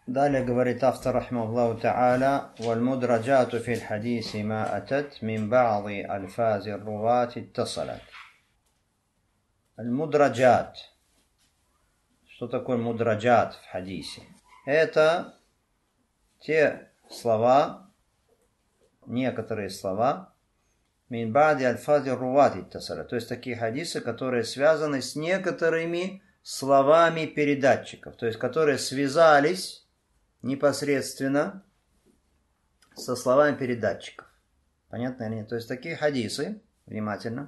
Далее говорит автор, рахмахуллаху та'аля, «Валь-мудраджату фил хадиси ма атат мин ба'ди альфази рувати иттасалат». Аль-мудраджат. Что такое мудраджат в хадисе? Это те слова, некоторые слова, мин ба'ди альфази рувати иттасалат. То есть такие хадисы, которые связаны с некоторыми словами передатчиков. То есть которые связались непосредственно со словами передатчиков. Понятно или нет? То есть такие хадисы, внимательно,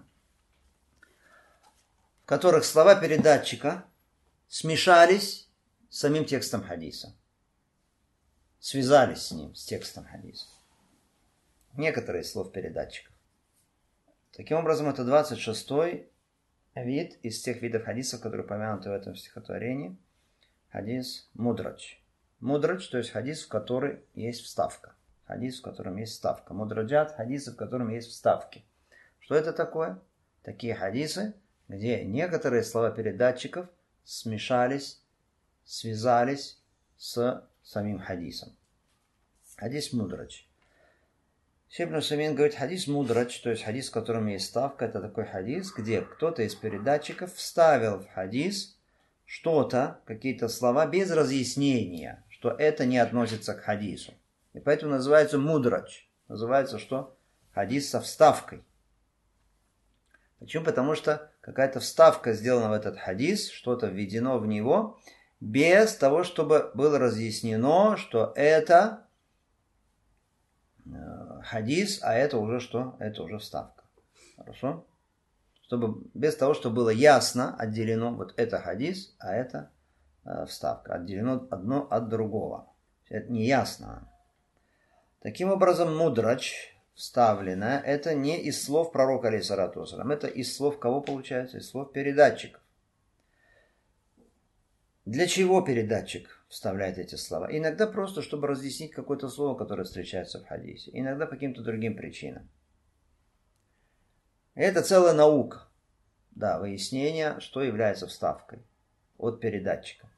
в которых слова передатчика смешались с самим текстом хадиса. Связались с ним, с текстом хадиса. Некоторые из слов передатчиков. Таким образом, это 26-й вид из тех видов хадисов, которые упомянуты в этом стихотворении. Хадис мудрадж. Мудрадж, то есть хадис, в котором есть вставка. Хадис, в котором есть вставка. Мудраджат, хадисы, в котором есть вставки. Что это такое? Такие хадисы, где некоторые слова передатчиков смешались, связались с самим хадисом. Хадис мудрадж. Шейх Ибн Усаймин говорит, хадис мудрадж, то есть хадис, в котором есть вставка, это такой хадис, где кто-то из передатчиков вставил в хадис что-то, какие-то слова без разъяснения, что это не относится к хадису. И поэтому называется мудрадж. Называется что? Хадис со вставкой. Почему? Потому что какая-то вставка сделана в этот хадис, что-то введено в него, без того, чтобы было разъяснено, что это хадис, а это уже что? Это уже вставка. Хорошо? Чтобы, без того, чтобы было ясно отделено, вот это хадис, а это вставка. Отделено одно от другого. Это не ясно. Таким образом, мудрадж, вставленное, это не из слов пророка, алейхиссалату вассалям, это из слов кого получается? Из слов передатчиков. Для чего передатчик вставляет эти слова? Иногда просто, чтобы разъяснить какое-то слово, которое встречается в хадисе. Иногда по каким-то другим причинам. Это целая наука. Да, выяснение, что является вставкой от передатчика.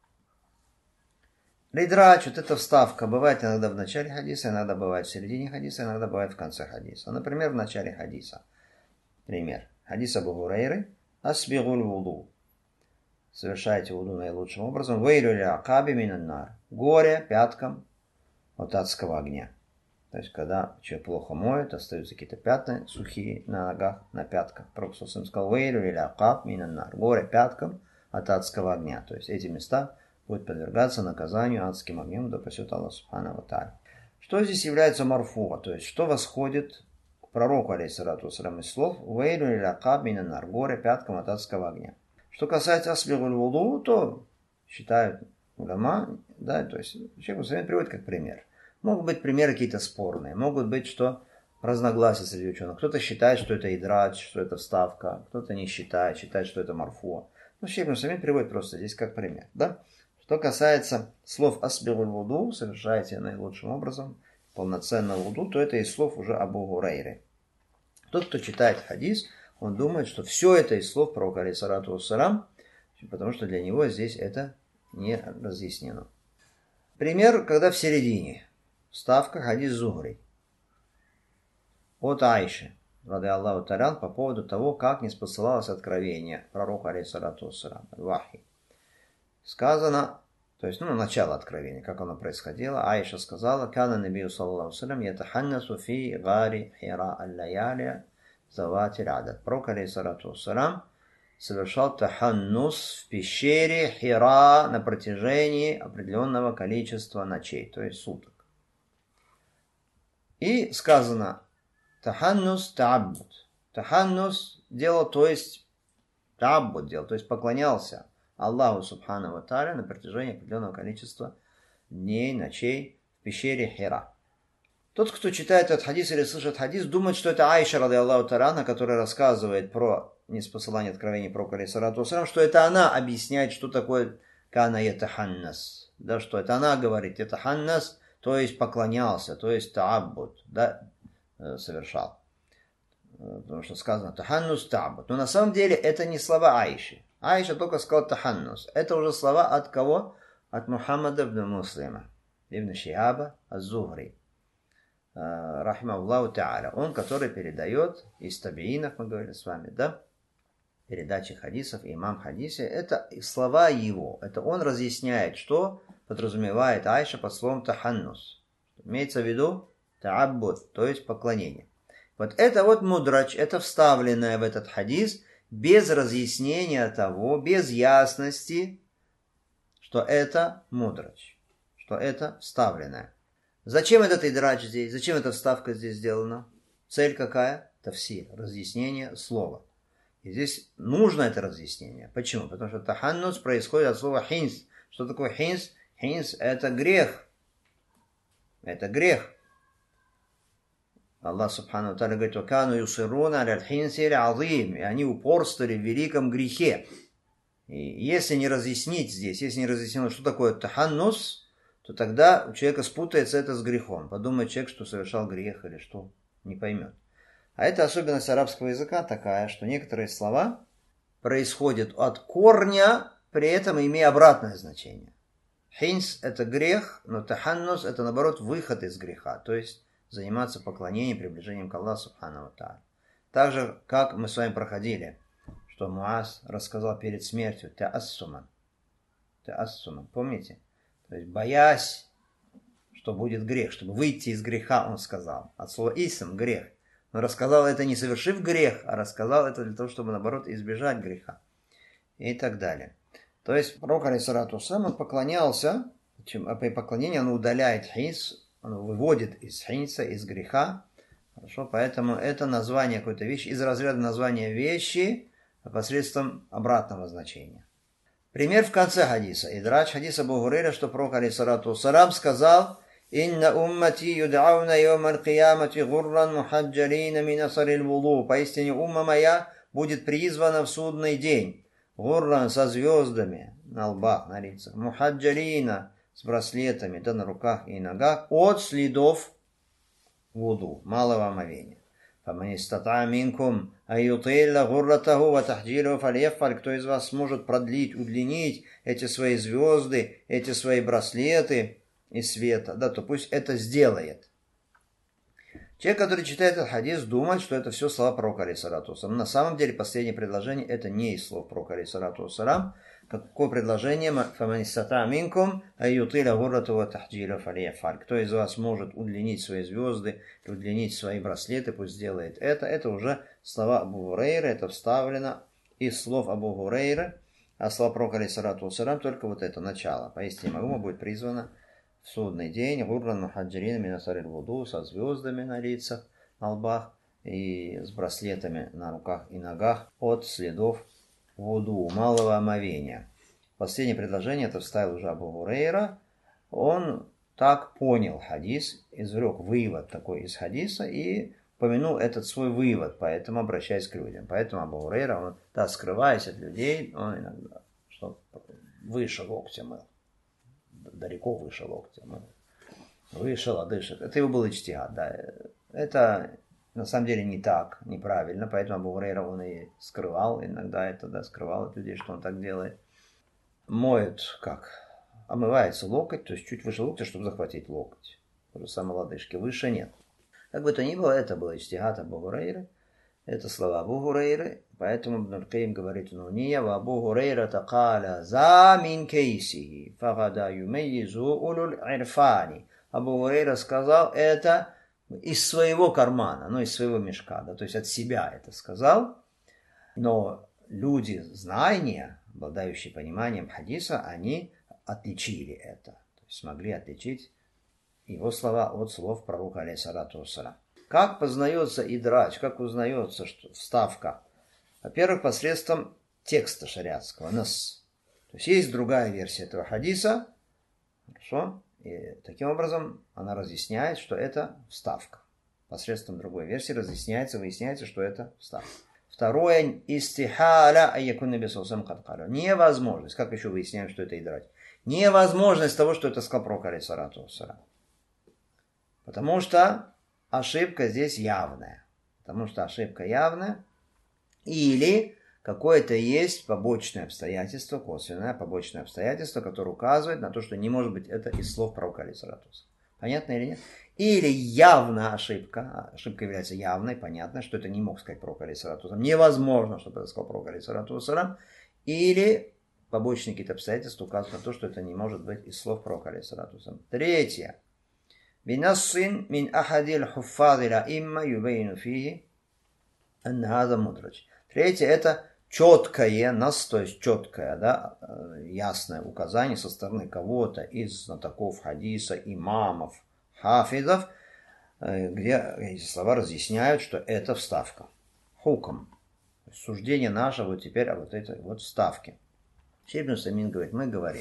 Лидрач, вот эта вставка, бывает иногда в начале хадиса, иногда бывает в середине хадиса, иногда бывает в конце хадиса. Например, в начале хадиса. Пример. Хадис Абу Хурайры. Асбигуль вуду. Совершайте вуду наилучшим образом. Вейлю ля акаби минаннар. Горе пяткам от адского огня. То есть, когда человек плохо моет, остаются какие-то пятна сухие на ногах, на пятках. Пророк сказал, вейлю ля акаб минаннар. Горе пяткам от адского огня. То есть, эти места будет подвергаться наказанию адским огнем, да спасет Аллах субхану ва тааля. Что здесь является марфуа? То есть, что восходит к пророку, алейхиссалату вассалям, из слов «Вейлю лил акаб минан-нар» – горе пяткам от адского огня. Что касается асбигуль вуду, то считают уляма, да, то есть, Шейх Усаймин приводит как пример. Могут быть примеры какие-то спорные, могут быть, что разногласия среди ученых. Кто-то считает, что это идрадж, что это вставка, кто-то не считает, считает, что это марфуа. Но Шейх Усаймин приводит просто здесь как пример, да. Что касается слов «асбигуль вуду», совершайте наилучшим образом полноценное вуду, то это из слов уже Абу Хурайры. Тот, кто читает хадис, он думает, что все это из слов пророка, алейхиссалату вассалям, потому что для него здесь это не разъяснено. Пример, когда в середине. Вставка хадис Зухри. От Айши, рады Аллаху та'аля, по поводу того, как не спосылалось откровение пророка, алейхиссалату вассалям, вахи. Сказано, то есть, начало откровения, как оно происходило. Аиша сказала, «Кана набию, саллаллаху салям, ятаханнасу фи гари хира аль-лаяли завати рядат». Пророк, алейхиссалату вассалям, совершал таханнус в пещере Хира на протяжении определенного количества ночей, то есть суток. И сказано, таханнус та'аббуд. Таханнус делал, то есть, та'аббуд делал, то есть поклонялся Аллаху субхану ва тааля на протяжении определенного количества дней, ночей в пещере Хира. Тот, кто читает этот хадис или слышит хадис, думает, что это Айша, рады Аллаху тааля, которая рассказывает про неспосылание откровений пророка, алейхиссалату вассалям, что это она объясняет, что такое кана ятаханнас. Да, что это она говорит, ятаханнас, то есть поклонялся, то есть та'аббуд, да, совершал. Потому что сказано таханнус та'аббуд. Но на самом деле это не слова Айши. Аиша только сказала таханнус. Это уже слова от кого? от Мухаммада ибн Муслима, ибн Шиаба аз-Зухри, рахимахуллаху та'аля. Он, который передает из табиинов, мы говорили с вами, да, передачи хадисов, имам хадисе, это слова его, это он разъясняет, что подразумевает Айша под словом таханнус. Имеется в виду та'аббуд, то есть поклонение. Вот это вот мудрач, это вставленное в этот хадис, без разъяснения того, без ясности, что это мудрач, что это вставленное. Зачем этот идрач здесь? Зачем эта вставка здесь сделана? Цель какая? Тафсир, разъяснение слова. И здесь нужно это разъяснение. Почему? Потому что таханнус происходит от слова хинс. Что такое хинс? Хинс – это грех. Это грех. Аллах Субхану Тааля говорит: «Вакану юсируна аля аль-хинси аль-азим». И они упорствовали в великом грехе. И если не разъяснить здесь, если не разъяснить, что такое таханнус, то тогда у человека спутается это с грехом. Подумает человек, что совершал грех или что, не поймет. А это особенность арабского языка такая, что некоторые слова происходят от корня, при этом имея обратное значение. Хинс – это грех, но таханнус – это, наоборот, выход из греха, то есть заниматься поклонением, приближением к Аллаху Субхану Тааля. Так же, как мы с вами проходили, что Муаз рассказал перед смертью та'ассуман. Та'ассуман, помните? То есть, боясь, что будет грех, чтобы выйти из греха, он сказал. От слова исм – грех. Но рассказал это не совершив грех, а рассказал это для того, чтобы, наоборот, избежать греха. И так далее. То есть, пророк, алейхиссалату вассалям, он поклонялся, при поклонении оно удаляет хинс, оно выводит из хинса, из греха. Хорошо, поэтому это название какой-то вещи, из разряда названия вещи посредством обратного значения. Пример в конце хадиса. Идрач хадиса Абу Хурейра, что пророк, алейхиссалату вассалям, сказал: «Инна уммати юд'ауна йома аль-киямати гурран мухаджалина мин асарил вуду». Поистине умма моя будет призвана в судный день. Гурран со звездами на лбах, на лицах. Мухаджалина с браслетами, да на руках и ногах от следов вуду, малого омовения. فَمَنِ اسْتَطَاعَ مِنْكُمْ أَنْ يُطِيلَ غُرَّتَهُ وَتَحْجِيلَهُ فَلْيَفْعَلْ. Кто из вас сможет продлить, удлинить эти свои звезды, эти свои браслеты из света, да, то пусть это сделает. Человек, который читает этот хадис, думает, что это все слова пророка, алейхиссалату вассалям. На самом деле, последнее предложение – это не из слов пророка, алейхиссалату вассалям. Какое предложение? فَمَنِ اسْتَطَاعَ مِنْكُمْ أَنْ يُطِيلَ غُرَّتَهُ وَتَحْجِيلَهُ فَلْيَفْعَلْ. Кто из вас может удлинить свои звезды, удлинить свои браслеты, пусть сделает это. Это уже слова Абу Хурейры, это вставлено из слов Абу Хурейры, а слова пророка, алейхиссалату вассалям, только вот это начало. Поистине Магума будет призвана в судный день гурран мухаджирин мин асарил вуду, со звездами на лицах, на лбах и с браслетами на руках и ногах от следов вуду, малого омовения. Последнее предложение это вставил уже Абу Хурейра. Он так понял хадис, извлек вывод такой из хадиса и упомянул этот свой вывод, поэтому обращаясь к людям. Поэтому Абу Хурейра, он, да, скрываясь от людей, он иногда что выше локтя мыл. Далеко выше локтя. Выше лодыжек. Это его был иджтихад, да. Это на самом деле не так, неправильно, поэтому Абу Хурейра он и скрывал, иногда это, да, скрывал от людей, что он так делает. Моет как? Омывается локоть, то есть чуть выше локтя, чтобы захватить локоть. То же самое лодыжки, выше нет. Как бы то ни было, это был иджтихад Абу Хурейры. Это слова Абу Хурейры, поэтому Ибн аль-Кайим говорит: «Нуния ва Абу Хурейра тaqala за мин кейсихи, фагада юмейзу улул ирфани». Абу Хурейра сказал это из своего кармана, ну, из своего мешка, да, то есть от себя это сказал. Но люди знания, обладающие пониманием хадиса, они отличили это, то есть смогли отличить его слова от слов пророка, алейхиссалату вассалям. Как познается идрач, как узнается что вставка? Во-первых, посредством текста шариатского, нас. То есть есть другая версия этого хадиса, хорошо? И таким образом она разъясняет, что это вставка. Посредством другой версии разъясняется, выясняется, что это вставка. Второе, истихаля айякун наби саллаллаху алейхи ва саллям. Невозможность, как еще выясняем, что это идрач? Невозможность того, что это сказал пророк, алейхиссалату вассалям. Потому что ошибка здесь явная. Потому что ошибка явная. Или какое-то есть побочное обстоятельство, косвенное побочное обстоятельство, которое указывает на то, что не может быть это из слов пророка алейхиссалату вассалам. Понятно или нет? Или явно ошибка. Ошибка является явной, понятно, что это не мог сказать пророк алейхиссалату вассалам. Невозможно, чтобы это сказал пророк алейхиссалату вассалам. Или побочные какие-то обстоятельства указывают на то, что это не может быть из слов пророка алейхиссалату вассалам. Третье. Бинасин мин ахадил хуффадила имма юбейну фихи аннахаза мудрач. Третье это четкое, то есть четкое, да, ясное указание со стороны кого-то из знатоков хадиса, имамов, хафизов, где эти слова разъясняют, что это вставка. Хукам. Суждение наше вот теперь о вот этой вот вставке. Шейх ибн Усаймин говорит, мы говорим,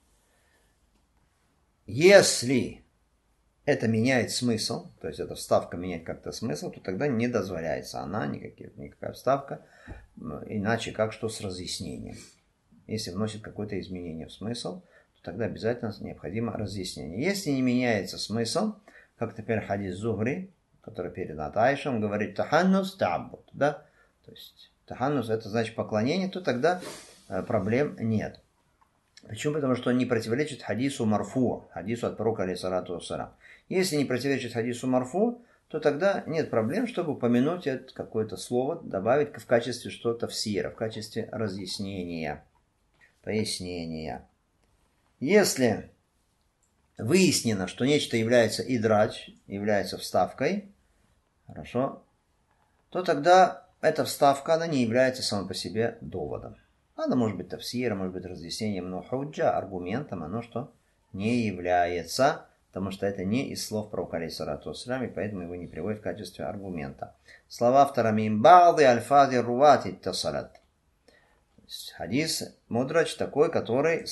если это меняет смысл, то есть эта вставка меняет как-то смысл, то тогда не дозволяется она, никакая вставка, иначе как что с разъяснением. Если вносит какое-то изменение в смысл, то тогда обязательно необходимо разъяснение. Если не меняется смысл, как теперь хадис Зухри, который передан от Айши, он говорит таханнус та'аббуд, да, то есть таханнус это значит поклонение, то тогда проблем нет. Почему? Потому что он не противоречит хадису марфу, хадису от пророка алейхиссалату вассалам. Если не противоречит хадису марфу, то тогда нет проблем, чтобы упомянуть это какое-то слово, добавить в качестве что-то в сира, в качестве разъяснения, пояснения. Если выяснено, что нечто является идрач, является вставкой, хорошо, то тогда эта вставка, она не является сама по себе доводом. Она может быть тафсиром, может быть разъяснением, но худжа, аргументом, оно что? Не является, потому что это не из слов пророка алейхиссалату вассалям, и поэтому его не приводят в качестве аргумента. Слова автора мин ба'ди альфази рувати тасалат. Хадис мудрач такой, который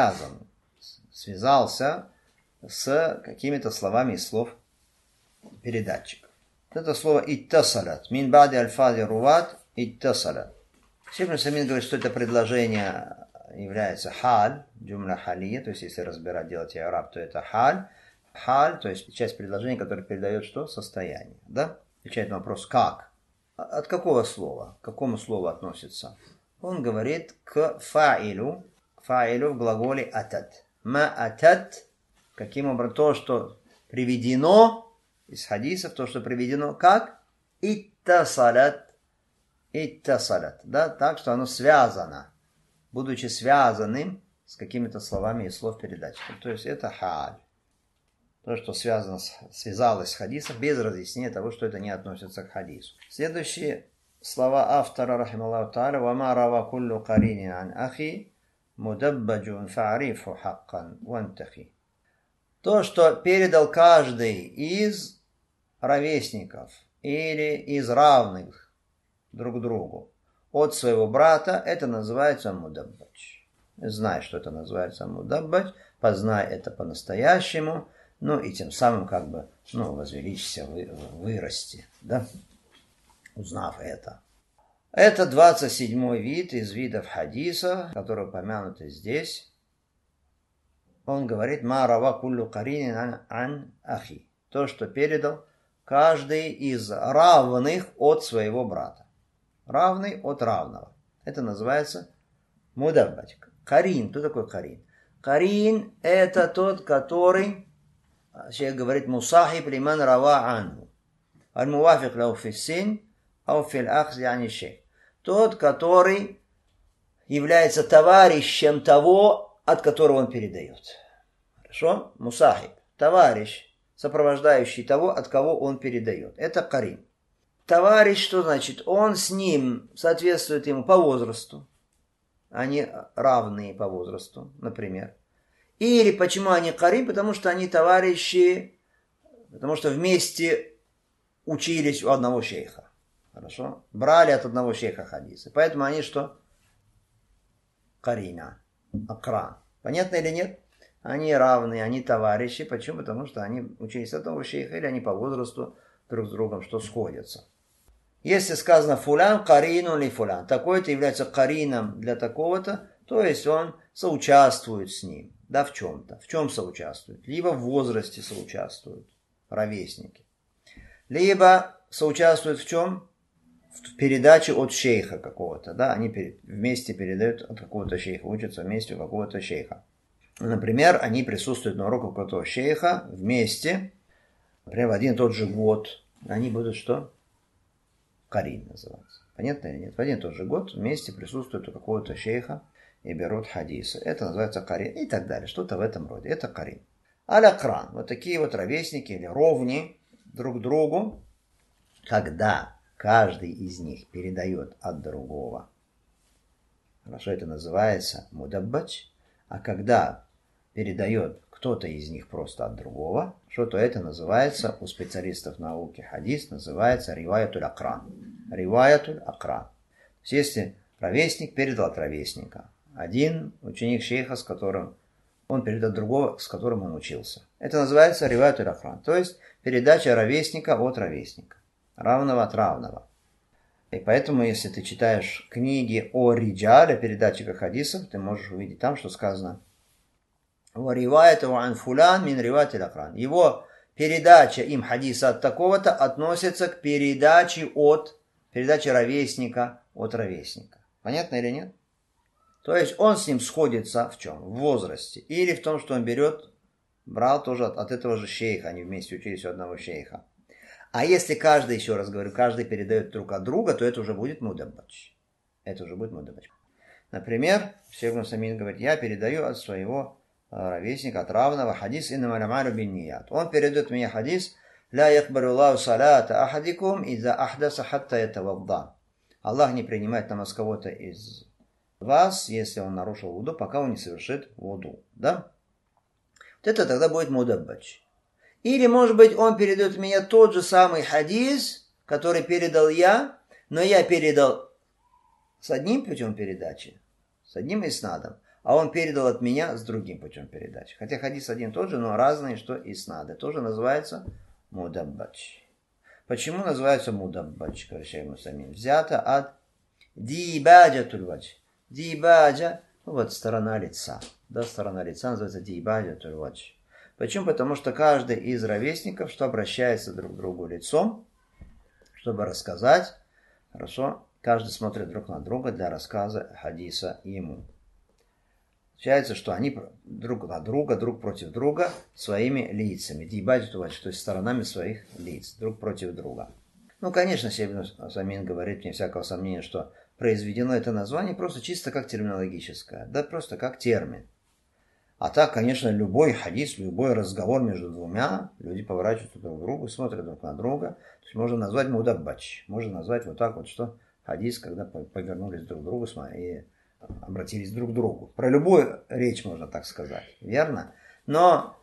связался с какими-то словами из слов передатчиков. Это слово иттасалат. Мин ба'ди альфази руват иттасалат. Шейх ибн Усаймин говорит, что это предложение является халь, джумля халия, то есть если разбирать, делать и'раб, то это халь. Халь, то есть часть предложения, которая передает что? Состояние. Да? Отвечает на вопрос как. От какого слова? К какому слову относится? Он говорит к фаилю. Фаилю в глаголе атат. Ма атат. Каким образом? То, что приведено из хадисов, то, что приведено как? Иттасалат. Иттасалат, да, так что оно связано, будучи связанным с какими-то словами из слов передатчиков. То есть это халь. То, что связалось с хадисом, без разъяснения того, что это не относится к хадису. Следующие слова автора, рахималлаху та'аля, «Вама рава куллу каринин ан ахи, мудаббаджун фa'арифу хаккан вантахи». То, что передал каждый из ровесников или из равных друг другу от своего брата, это называется мудаббач. Знай, что это называется мудаббач, познай это по-настоящему, ну и тем самым как бы, возвеличься, вырасти, да, узнав это. Это 27-й вид из видов хадиса, который упомянуты здесь. Он говорит, ма рава куллу каринин ан ахи. То, что передал каждый из равных от своего брата. Равный от равного. Это называется мудаббач. Карин. Кто такой карин? Карин это тот, который, шейх говорит, мусахиб лиман рава анху. Аль-муафик лау фи син, ау фил ахзи ани шейх. Тот, который является товарищем того, от которого он передает. Хорошо? Мусахиб. Товарищ, сопровождающий того, от кого он передает. Это карин. Товарищ, что значит? Он с ним соответствует ему по возрасту. Они равные по возрасту, например. Или почему они карин? Потому что они товарищи, потому что вместе учились у одного шейха. Хорошо? Брали от одного шейха хадисы. Поэтому они что? Карина. Акран. Понятно или нет? Они равные, они товарищи. Почему? Потому что они учились от одного шейха, или они по возрасту друг с другом что сходятся. Если сказано фулян карину ли фулян, такой-то является карином для такого-то, то есть он соучаствует с ним, да, в чем-то. В чем соучаствует? Либо в возрасте соучаствуют, ровесники. Либо соучаствует в чем? в передаче от шейха какого-то, да, они вместе передают от какого-то шейха, учатся вместе у какого-то шейха. Например, они присутствуют на уроках какого-то шейха вместе, например, в один и тот же год. Они будут что? Карин называться. Понятно или нет? В один и тот же год вместе присутствуют у какого-то шейха и берут хадисы. Это называется карин и так далее. Что-то в этом роде. Это карин. Аля-кран. Вот такие вот ровесники или ровни друг другу, когда каждый из них передает от другого. Хорошо, это называется мудаббач. А когда передает кто-то из них просто от другого, что-то это называется, у специалистов науки хадис, называется риваятуль акран. Риваятуль акран. То есть, если ровесник передал от ровесника, один ученик шейха, с которым он передал другого, с которым он учился. Это называется риваятуль акран. То есть, передача ровесника от ровесника. Равного от равного. И поэтому, если ты читаешь книги о риджале, передатчиках хадисов, ты можешь увидеть там, что сказано его передача им хадиса от такого-то относится к передаче ровесника от ровесника. Понятно или нет? То есть он с ним сходится в чем? В возрасте. Или в том, что он брал тоже от этого же шейха. Они вместе учились у одного шейха. А если каждый, еще раз говорю, каждый передает друг от друга, то это уже будет мудаббач. Это уже будет мудаббач. Например, Шейх Ибн Усаймин говорит, я передаю от своего ровесника, от равного хадис иннама аль-амалю бинният. Он передает мне хадис ля якбалю Аллаху салата ахадикум иза ахдаса хатта ятавадда. Аллах не принимает намаз кого-то из вас, если он нарушил вуду, пока он не совершит вуду. Да? Вот это тогда будет мудаббач. Или, может быть, он передает мне тот же самый хадис, который передал я, но я передал с одним путем передачи, с одним иснадом, а он передал от меня с другим путем передачи. Хотя хадис один тот же, но разные, что иснады. Тоже называется мудаббач. Почему называется мудаббач, говорит Шейх Ибн Усаймин? Взято от дибаджатуль вадж. Дибаджа, вот сторона лица. Да, сторона лица называется дибаджатуль вадж. Почему? Потому что каждый из ровесников, что обращается друг к другу лицом, чтобы рассказать, хорошо, каждый смотрит друг на друга для рассказа хадиса ему. Получается, что они друг на друга, друг против друга своими лицами. Дибаджатуль вадж, то есть сторонами своих лиц, друг против друга. Ну, конечно, Шейх Ибн Усаймин говорит, вне всякого сомнения, что произведено это название просто чисто как терминологическое, да просто как термин. А так, конечно, любой хадис, любой разговор между двумя, люди поворачиваются друг к другу, смотрят друг на друга. То есть можно назвать мудаббач, можно назвать вот так вот, что хадис, когда повернулись друг к другу и обратились друг к другу. Про любую речь можно так сказать, верно? Но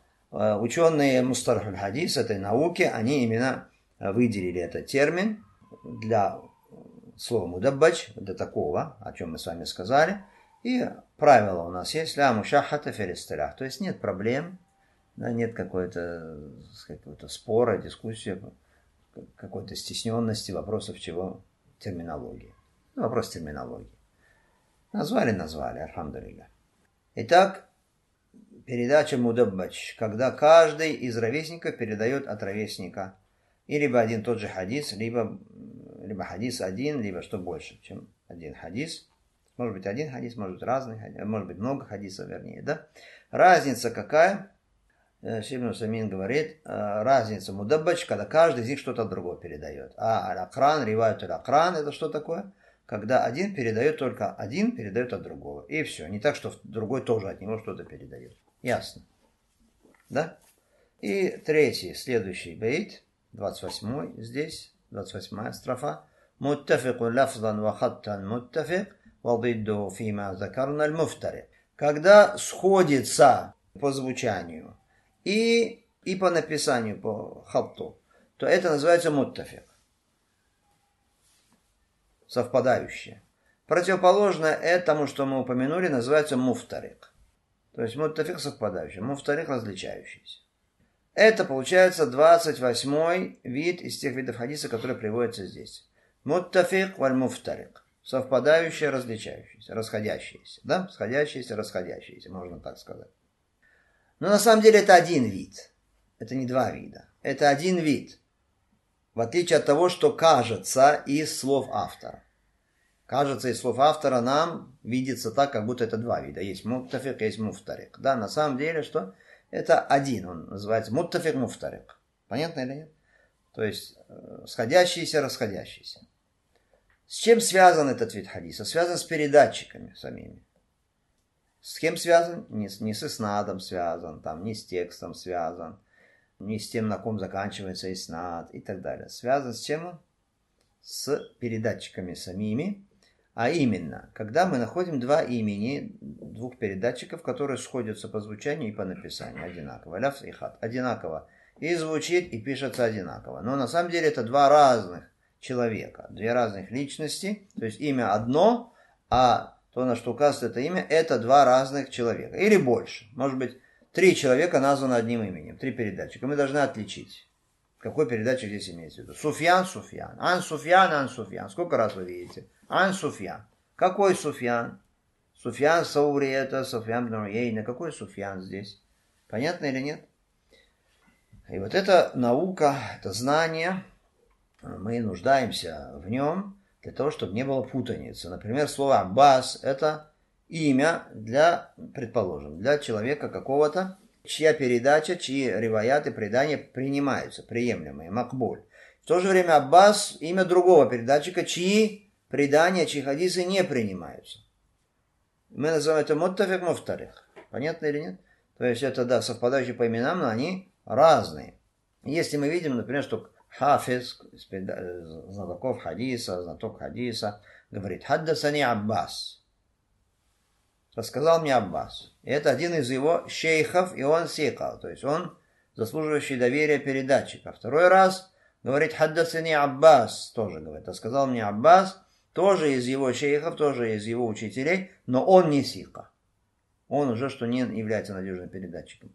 ученые мусталах аль-хадис этой науки, они именно выделили этот термин для слова мудаббач, для такого, о чем мы с вами сказали. И правило у нас есть, ля мушахата фил истилях, то есть нет проблем, да, нет какого-то спора, дискуссии, какой-то стесненности, вопросов чего, терминологии. Ну, вопрос терминологии. Назвали, альхамдулилля. Итак, передача мудаббач, когда каждый из ровесников передает от ровесника и либо один тот же хадис, либо хадис один, либо что больше, чем один хадис. Может быть один хадис, может быть разный хадис, может быть много хадисов, вернее, да? Разница какая? Шейх Ибн Усаймин говорит, разница мудаббач, когда каждый из них что-то другое передает. А аль-акран, риваятуль акран, это что такое? Когда один передает от другого. И все. Не так, что другой тоже от него что-то передает. Ясно. Да? И третий, следующий бейт, 28-й здесь, 28-я строфа. Муттафикун лафзан ва хаттан муттафик. Когда сходится по звучанию и по написанию, по хатту, то это называется муттафик. Совпадающее. Противоположное этому, что мы упомянули, называется муфтарик. То есть муттафик совпадающий, муфтарик различающийся. Это получается 28-й вид из тех видов хадиса, которые приводятся здесь. Муттафик валь муфтарик. Совпадающие, различающиеся, расходящиеся. Да? Сходящиеся, расходящиеся, можно так сказать. Но на самом деле это один вид. Это не два вида. Это один вид. В отличие от того, что кажется из слов автора. Кажется, из слов автора нам видится так, как будто это два вида. Есть муттафик, есть муфтарик. Да, на самом деле, что это один, он называется муттафик, муфтарик. Понятно или нет? То есть, сходящиеся, расходящиеся. С чем связан этот вид хадиса? Связан с передатчиками самими. С кем связан? Не с иснадом связан, там, не с текстом связан, не с тем, на ком заканчивается иснад и так далее. Связан с чем? С передатчиками самими. А именно, когда мы находим два имени двух передатчиков, которые сходятся по звучанию и по написанию одинаково. Ляфз и хат. Одинаково. И звучит, и пишется одинаково. Но на самом деле это два разных человека, две разных личности. То есть имя одно, а то, на что указывает это имя, это два разных человека. Или больше. Может быть, три человека названы одним именем. Три передатчика. Мы должны отличить. Какой передатчик здесь имеется в виду? Суфьян, Суфьян. Ан Суфьян, Ан Суфьян. Сколько раз вы видите? Ан Суфьян. Какой Суфьян? Суфьян Саури это, Суфьян бн Уейна. Какой Суфьян здесь? Понятно или нет? И вот эта наука, это знание, мы нуждаемся в нем для того, чтобы не было путаницы. Например, слово Аббас – это имя для, предположим, для человека какого-то, чья передача, чьи риваяты, предания принимаются, приемлемые, макбуль. В то же время Аббас – имя другого передатчика, чьи предания, чьи хадисы не принимаются. Мы называем это муттафик муфтарих. Понятно или нет? То есть это, да, совпадающие по именам, но они разные. Если мы видим, например, что хафиз, знатоков хадиса, знаток хадиса, говорит «Хаддасани Аббас». Рассказал мне Аббас. И это один из его шейхов, и он сика, то есть он заслуживающий доверия передатчика. Второй раз говорит «Хаддасани Аббас», тоже говорит, рассказал мне Аббас, тоже из его шейхов, тоже из его учителей, но он не сика. Он уже что не является надежным передатчиком.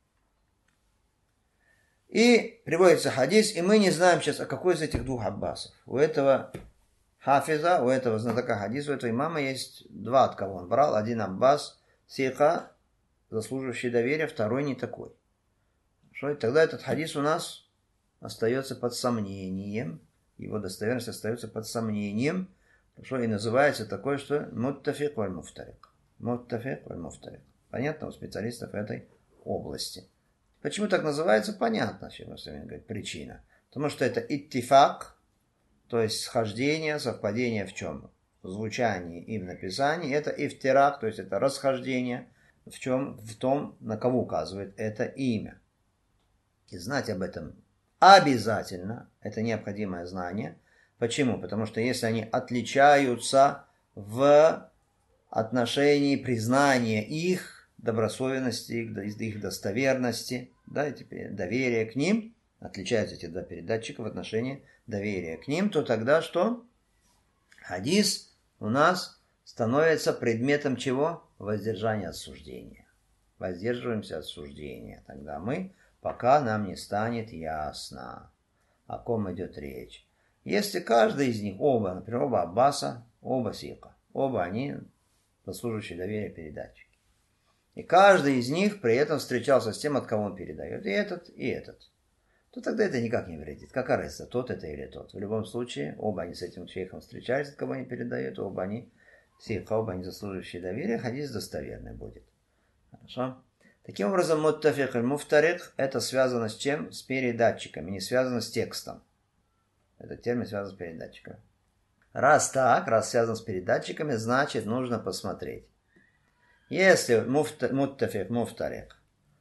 И приводится хадис, и мы не знаем сейчас, а какой из этих двух Аббасов. У этого хафиза, у этого знатока хадиса, у этого имама есть два, от кого он брал. Один Аббас, сика, заслуживающий доверия, второй не такой. Что? Тогда этот хадис у нас остается под сомнением, его достоверность остается под сомнением, что и называется такое, что муттафик валь муфтарик. Муттафик валь муфтарик. Понятно у специалистов этой области. Почему так называется, понятно, чем говорит, причина. Потому что это иттифак, то есть схождение, совпадение в чем? В звучании и в написании. Это ифтирак, то есть это расхождение. В чем? В том, на кого указывает это имя. И знать об этом обязательно. Это необходимое знание. Почему? Потому что если они отличаются в отношении признания их добросовестности, их достоверности, да, и теперь доверие к ним, отличаются эти два передатчика в отношении доверия к ним, то тогда что? Хадис у нас становится предметом чего? Воздержания от суждения. Воздерживаемся от суждения. Тогда мы, пока нам не станет ясно, о ком идет речь. Если каждый из них, оба, например, оба Аббаса, оба сика, оба они заслуживающие доверия передатчики. И каждый из них при этом встречался с тем, от кого он передает. И этот. То тогда это никак не вредит. Какая разница, тот это или тот. В любом случае, оба они с этим шейхом встречались, от кого они передают, оба они сика, оба они заслуживающие доверия, хадис достоверный будет. Хорошо? Таким образом, муттафик и муфтарик это связано с чем? С передатчиками, не связано с текстом. Этот термин связан с передатчиками. Раз так, раз связан с передатчиками, значит нужно посмотреть. Если муттафик, муфтарик,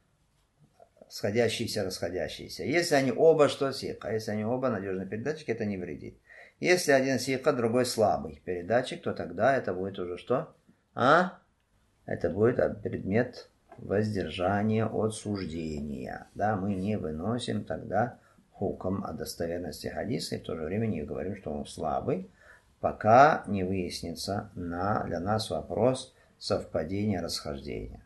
сходящиеся, расходящиеся, если они оба что сика, если они оба надежные передатчики, это не вредит. Если один сика, другой слабый передатчик, то тогда это будет уже что? Это будет предмет воздержания от суждения. Да, мы не выносим тогда хукм о достоверности хадиса и в то же время не говорим, что он слабый, пока не выяснится для нас вопрос совпадения, расхождения.